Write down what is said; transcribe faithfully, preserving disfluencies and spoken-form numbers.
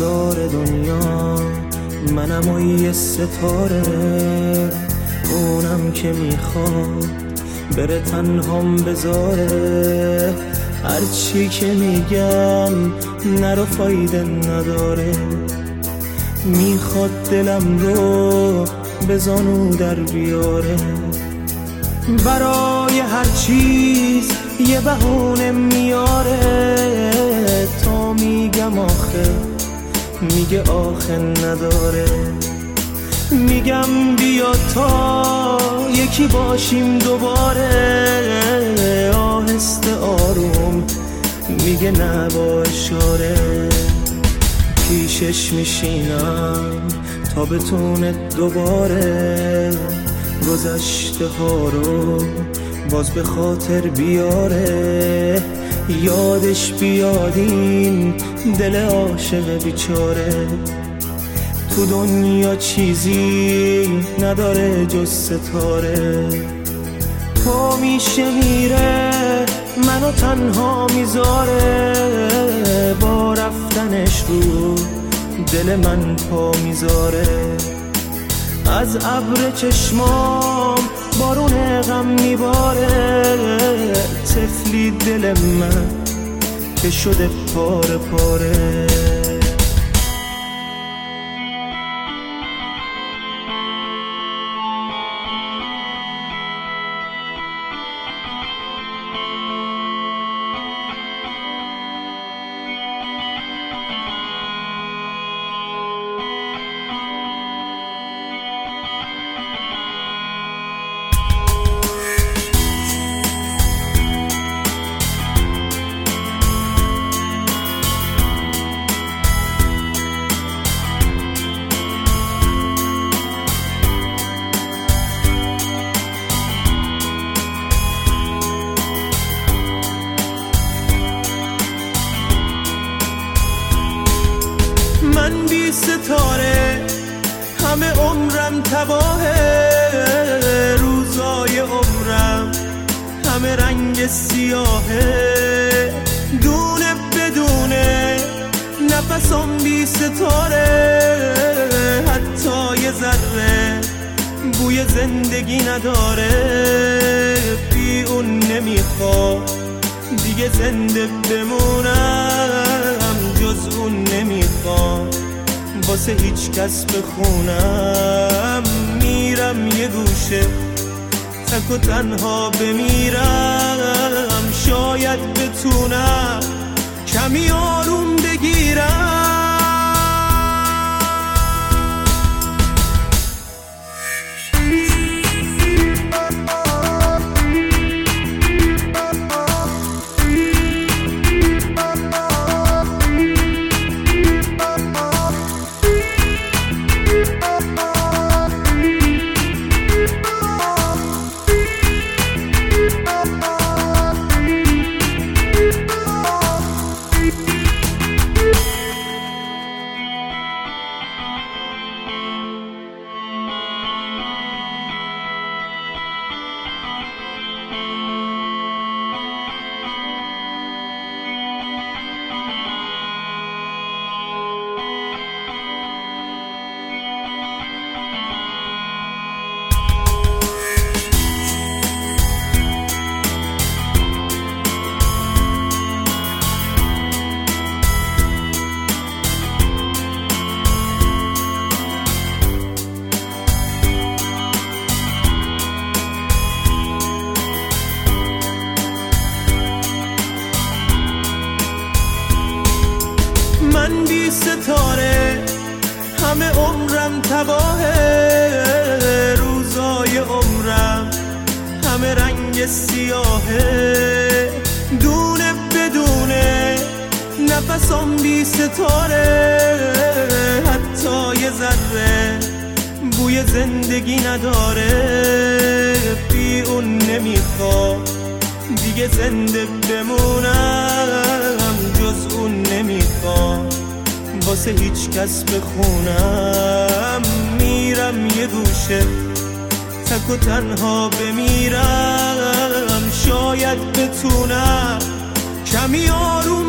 سردار دنیا، منم و یه ستاره، اونم که میخواد بره تنهام بذاره. هرچی که میگم نرو فایده نداره، میخواد دلم رو به زانو در بیاره. برای هر چیز یه بهونه میاره، تا میگم آخه میگه آخه نداره. میگم بیا تا یکی باشیم دوباره، آهسته آروم میگه نه با اشاره. پیشش میشینم تا بتونه دوباره گذشته ها رو باز به خاطر بیاره. یادش بیادین دل عاشق بیچاره، تو دنیا چیزی نداره جز ستاره. پا میشه میره منو تنها میذاره، با رفتنش رو دل من پا میذاره. از ابر چشمام بارون غم میباره، طفلی دل من که شده پاره پاره. من بی ستاره همه عمرم تباهه، روزای عمرم همه رنگ سیاهه. دونه بدونه نفسم بی ستاره، حتی یه ذره بوی زندگی نداره. بی اون نمیخواد دیگه زنده بمونم، جز اون نمیخواد واسه هیچ کس بخونم. میرم یه گوشه تک و تنها بمیرم، شاید بتونم کمی آروم بگیرم. من بی ستاره همه عمرم تباهه، روزای عمرم همه رنگ سیاهه. دونه بدونه نفسم بی ستاره، حتی یه ذره بوی زندگی نداره. بی اون نمیخواد دیگه زنده بمونم، جز اون نمیخواد واسه هیچ کس بخونم. میرم یه گوشه تک و تنها بمیرم، شاید بتونم کمی آروم